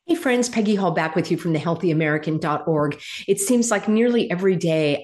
Hey friends, Peggy Hall back with you from thehealthyamerican.org. It seems like nearly every day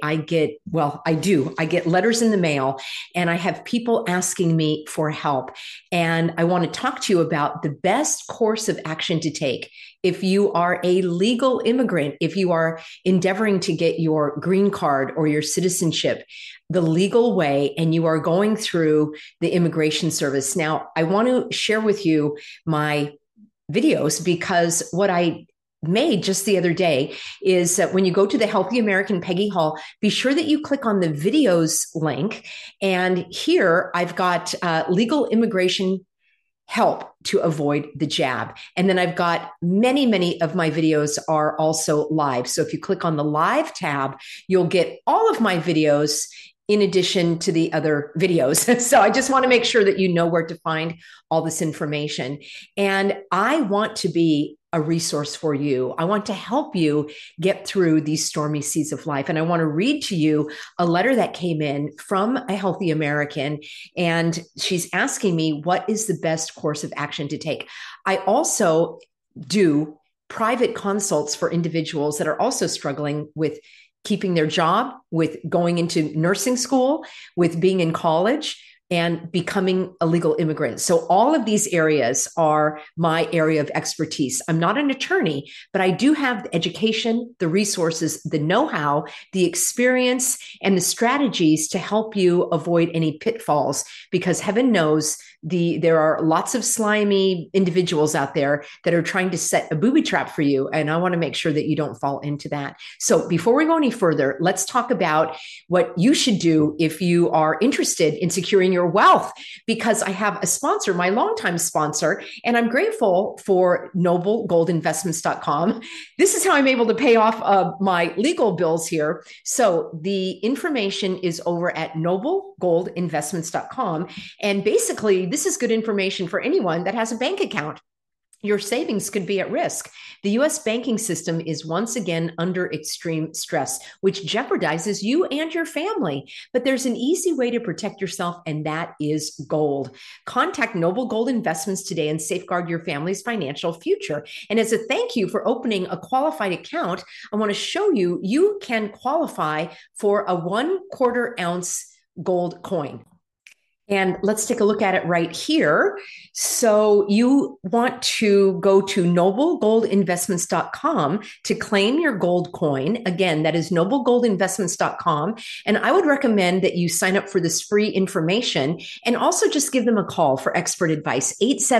I get letters in the mail and I have people asking me for help. And I want to talk to you about the best course of action to take if you are a legal immigrant, if you are endeavoring to get your green card or your citizenship the legal way and you are going through the immigration service. Now, I want to share with you my videos because what I made just the other day is that when you go to the Healthy American Peggy Hall, be sure that you click on the videos link. And here I've got legal immigration help to avoid the jab. And then I've got many of my videos are also live. So if you click on the live tab, you'll get all of my videos in addition to the other videos. So I just want to make sure that you know where to find all this information. And I want to be a resource for you. I want to help you get through these stormy seas of life. And I want to read to you a letter that came in from a healthy American. And she's asking me, what is the best course of action to take? I also do private consults for individuals that are also struggling with keeping their job, with going into nursing school, with being in college, and becoming a legal immigrant. So all of these areas are my area of expertise. I'm not an attorney, but I do have the education, the resources, the know-how, the experience, and the strategies to help you avoid any pitfalls, because heaven knows there are lots of slimy individuals out there that are trying to set a booby trap for you. And I want to make sure that you don't fall into that. So before we go any further, let's talk about what you should do if you are interested in securing your wealth, because I have a sponsor, my longtime sponsor, and I'm grateful for noblegoldinvestments.com. This is how I'm able to pay off my legal bills here. So the information is over at noblegoldinvestments.com. And basically, this is good information for anyone that has a bank account. Your savings could be at risk. The US banking system is once again under extreme stress, which jeopardizes you and your family. But there's an easy way to protect yourself, and that is gold. Contact Noble Gold Investments today and safeguard your family's financial future. And as a thank you for opening a qualified account, I want to show you you can qualify for a 1/4 ounce gold coin. And let's take a look at it right here. So you want to go to noblegoldinvestments.com to claim your gold coin. Again, that is noblegoldinvestments.com. And I would recommend that you sign up for this free information and also just give them a call for expert advice,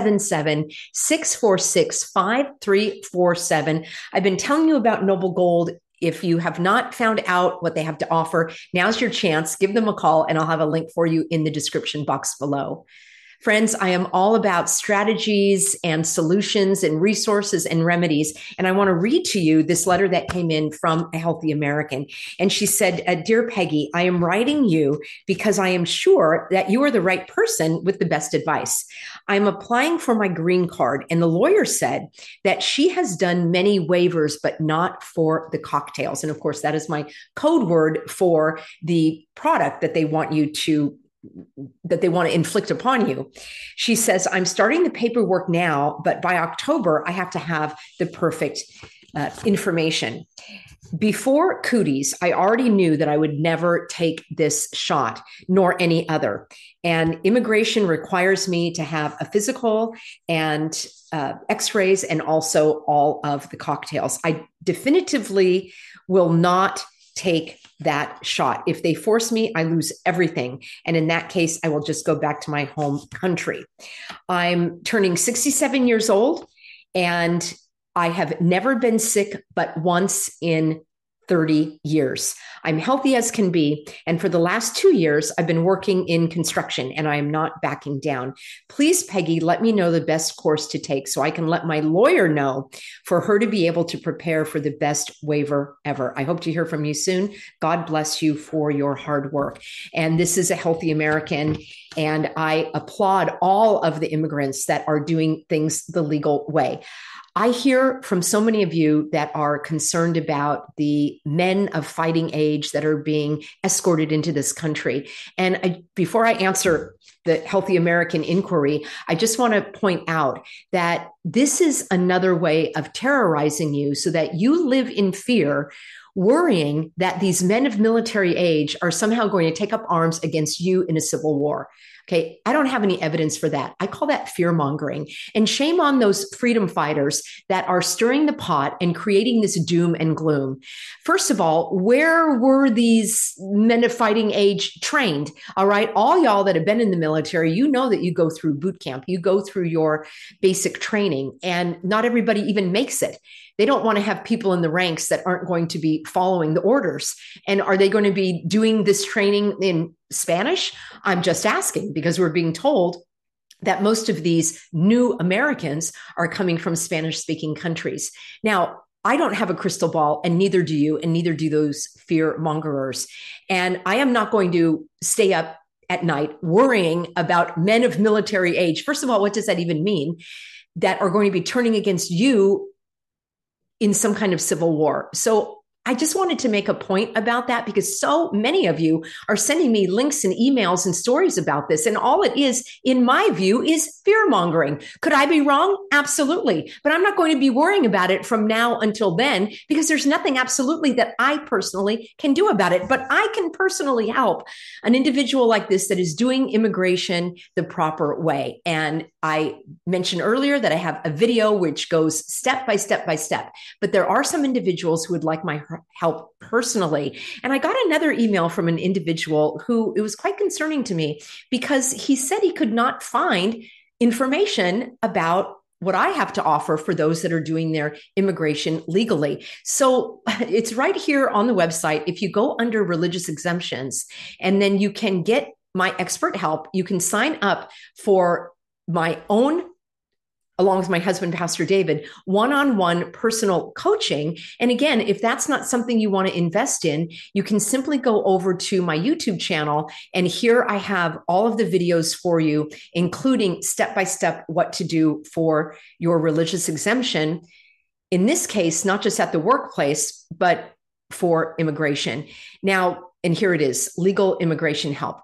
877-646-5347. I've been telling you about Noble Gold. If you have not found out what they have to offer, now's your chance. Give them a call, and I'll have a link for you in the description box below. Friends, I am all about strategies and solutions and resources and remedies. And I want to read to you this letter that came in from a healthy American. And she said, Dear Peggy, I am writing you because I am sure that you are the right person with the best advice. I'm applying for my green card, and the lawyer said that she has done many waivers, but not for the cocktails. And of course, that is my code word for the product that they want to inflict upon you. She says, I'm starting the paperwork now, but by October, I have to have the perfect information. Before cooties, I already knew that I would never take this shot, nor any other. And immigration requires me to have a physical and x-rays and also all of the cocktails. I definitively will not take that shot. If they force me, I lose everything. And in that case, I will just go back to my home country. I'm turning 67 years old, and I have never been sick but once in 30 years. I'm healthy as can be. And for the last 2 years, I've been working in construction, and I am not backing down. Please, Peggy, let me know the best course to take so I can let my lawyer know for her to be able to prepare for the best waiver ever. I hope to hear from you soon. God bless you for your hard work. And this is a healthy American. And I applaud all of the immigrants that are doing things the legal way. I hear from so many of you that are concerned about the men of fighting age that are being escorted into this country. And before I answer the Healthy American inquiry, I just want to point out that this is another way of terrorizing you so that you live in fear, worrying that these men of military age are somehow going to take up arms against you in a civil war. Okay, I don't have any evidence for that. I call that fear mongering. And shame on those freedom fighters that are stirring the pot and creating this doom and gloom. First of all, where were these men of fighting age trained? All right, all y'all that have been in the military, you know that you go through boot camp, you go through your basic training, and not everybody even makes it. They don't want to have people in the ranks that aren't going to be following the orders. And are they going to be doing this training in Spanish? I'm just asking because we're being told that most of these new Americans are coming from Spanish-speaking countries. Now, I don't have a crystal ball, and neither do you, and neither do those fear mongerers. And I am not going to stay up at night worrying about men of military age. First of all, what does that even mean? That are going to be turning against you in some kind of civil war. So I just wanted to make a point about that because so many of you are sending me links and emails and stories about this. And all it is, in my view, is fear mongering. Could I be wrong? Absolutely. But I'm not going to be worrying about it from now until then because there's nothing absolutely that I personally can do about it. But I can personally help an individual like this that is doing immigration the proper way. And I mentioned earlier that I have a video which goes step by step by step. But there are some individuals who would like my help personally. And I got another email from an individual who it was quite concerning to me because he said he could not find information about what I have to offer for those that are doing their immigration legally. So it's right here on the website. If you go under religious exemptions, and then you can get my expert help, you can sign up for my own, along with my husband, Pastor David, one-on-one personal coaching. And again, if that's not something you want to invest in, you can simply go over to my YouTube channel. And here I have all of the videos for you, including step-by-step what to do for your religious exemption. In this case, not just at the workplace, but for immigration. Now, and here it is, legal immigration help.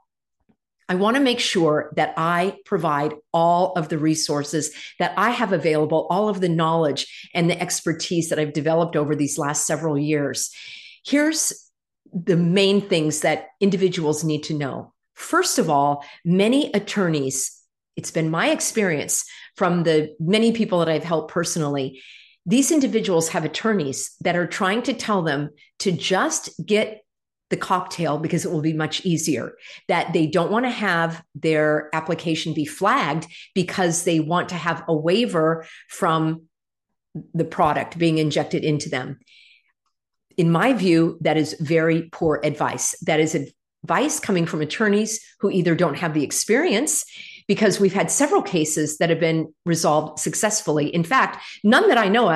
I want to make sure that I provide all of the resources that I have available, all of the knowledge and the expertise that I've developed over these last several years. Here's the main things that individuals need to know. First of all, many attorneys, it's been my experience from the many people that I've helped personally, these individuals have attorneys that are trying to tell them to just get the cocktail because it will be much easier, that they don't want to have their application be flagged because they want to have a waiver from the product being injected into them. In my view, that is very poor advice. That is advice coming from attorneys who either don't have the experience, because we've had several cases that have been resolved successfully. In fact, none that I know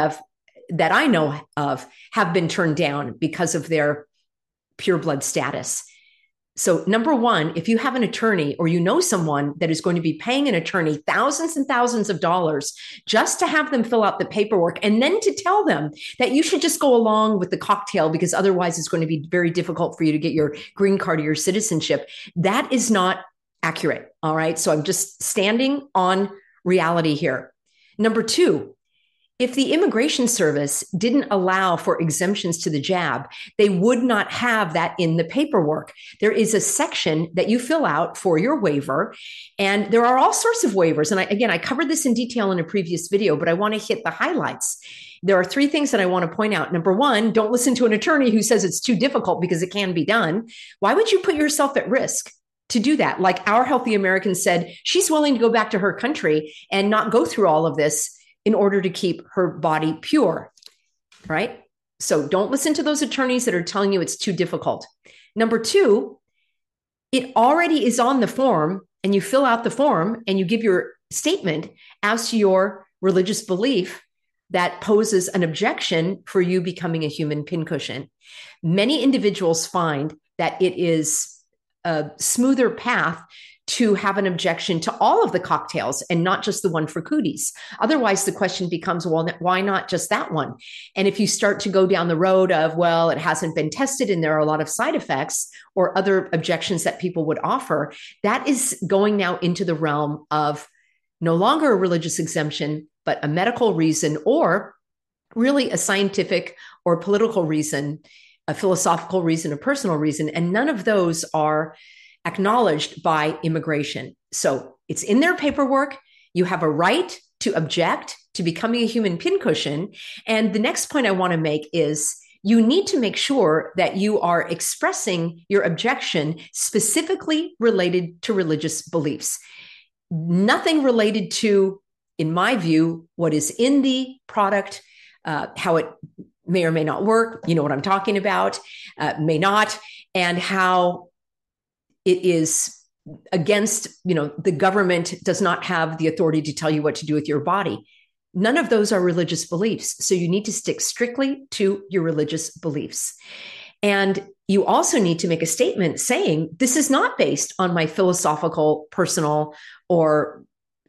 of have been turned down because of their pure blood status. So number one, if you have an attorney or you know someone that is going to be paying an attorney thousands and thousands of dollars just to have them fill out the paperwork and then to tell them that you should just go along with the cocktail because otherwise it's going to be very difficult for you to get your green card or your citizenship, that is not accurate. All right. So I'm just standing on reality here. Number two, if the Immigration Service didn't allow for exemptions to the jab, they would not have that in the paperwork. There is a section that you fill out for your waiver, and there are all sorts of waivers. And I covered this in detail in a previous video, but I want to hit the highlights. There are three things that I want to point out. Number one, don't listen to an attorney who says it's too difficult because it can be done. Why would you put yourself at risk to do that? Like our Healthy American said, she's willing to go back to her country and not go through all of this in order to keep her body pure, right? So don't listen to those attorneys that are telling you it's too difficult. Number two, it already is on the form, and you fill out the form and you give your statement as to your religious belief that poses an objection for you becoming a human pincushion. Many individuals find that it is a smoother path to have an objection to all of the cocktails and not just the one for cooties. Otherwise, the question becomes, well, why not just that one? And if you start to go down the road of, well, it hasn't been tested and there are a lot of side effects or other objections that people would offer, that is going now into the realm of no longer a religious exemption, but a medical reason, or really a scientific or political reason, a philosophical reason, a personal reason. And none of those are acknowledged by immigration. So it's in their paperwork. You have a right to object to becoming a human pincushion. And the next point I want to make is you need to make sure that you are expressing your objection specifically related to religious beliefs. Nothing related to, in my view, what is in the product, how it may or may not work, you know what I'm talking about, may not, and how it is against, the government does not have the authority to tell you what to do with your body. None of those are religious beliefs. So you need to stick strictly to your religious beliefs. And you also need to make a statement saying, this is not based on my philosophical, personal, or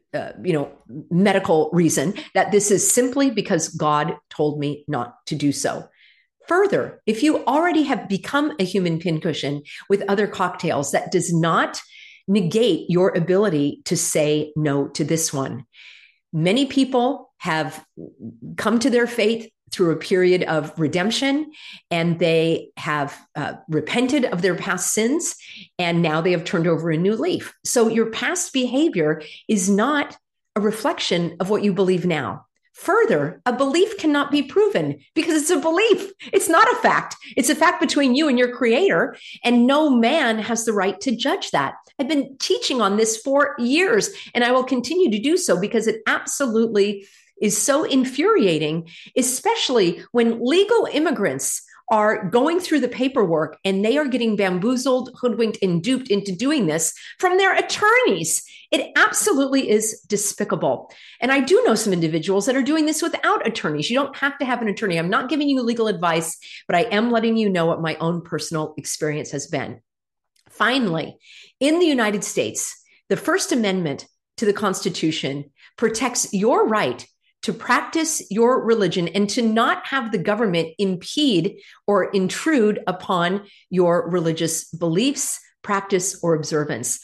medical reason, that this is simply because God told me not to do so. Further, if you already have become a human pincushion with other cocktails, that does not negate your ability to say no to this one. Many people have come to their faith through a period of redemption, and they have repented of their past sins, and now they have turned over a new leaf. So your past behavior is not a reflection of what you believe now. Further, a belief cannot be proven because it's a belief. It's not a fact. It's a fact between you and your creator, and no man has the right to judge that. I've been teaching on this for years, and I will continue to do so because it absolutely is so infuriating, especially when legal immigrants are going through the paperwork and they are getting bamboozled, hoodwinked, and duped into doing this from their attorneys. It absolutely is despicable. And I do know some individuals that are doing this without attorneys. You don't have to have an attorney. I'm not giving you legal advice, but I am letting you know what my own personal experience has been. Finally, in the United States, the First Amendment to the Constitution protects your right to practice your religion and to not have the government impede or intrude upon your religious beliefs, practice, or observance.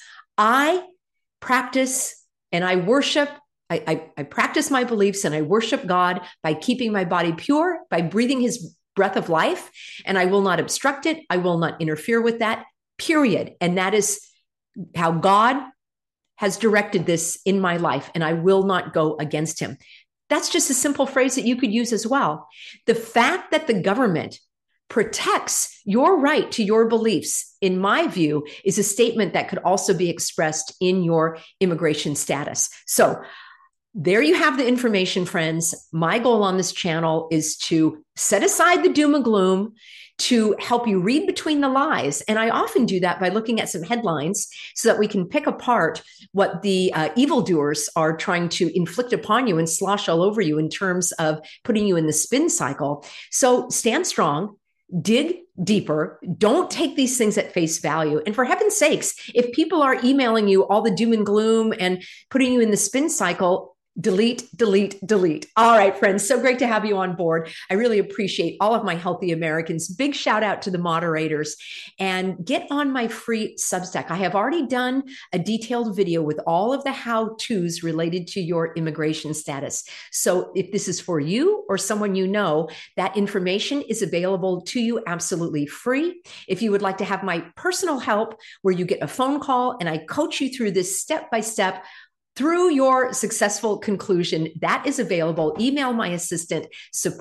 I practice and I worship. I practice my beliefs and I worship God by keeping my body pure, by breathing his breath of life, and I will not obstruct it. I will not interfere with that, period. And that is how God has directed this in my life, and I will not go against him. That's just a simple phrase that you could use as well. The fact that the government protects your right to your beliefs, in my view, is a statement that could also be expressed in your immigration status. So there you have the information, friends. My goal on this channel is to set aside the doom and gloom, to help you read between the lies. And I often do that by looking at some headlines so that we can pick apart what the evildoers are trying to inflict upon you and slosh all over you in terms of putting you in the spin cycle. So stand strong, dig deeper, don't take these things at face value. And for heaven's sakes, if people are emailing you all the doom and gloom and putting you in the spin cycle, delete, delete, delete. All right, friends, so great to have you on board. I really appreciate all of my healthy Americans. Big shout out to the moderators, and get on my free Substack. I have already done a detailed video with all of the how-tos related to your immigration status. So if this is for you or someone you know, that information is available to you absolutely free. If you would like to have my personal help where you get a phone call and I coach you through this step-by-step through your successful conclusion, that is available. Email my assistant,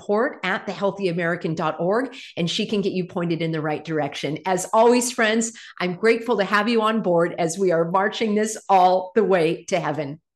support@thehealthyamerican.org, and she can get you pointed in the right direction. As always, friends, I'm grateful to have you on board as we are marching this all the way to heaven.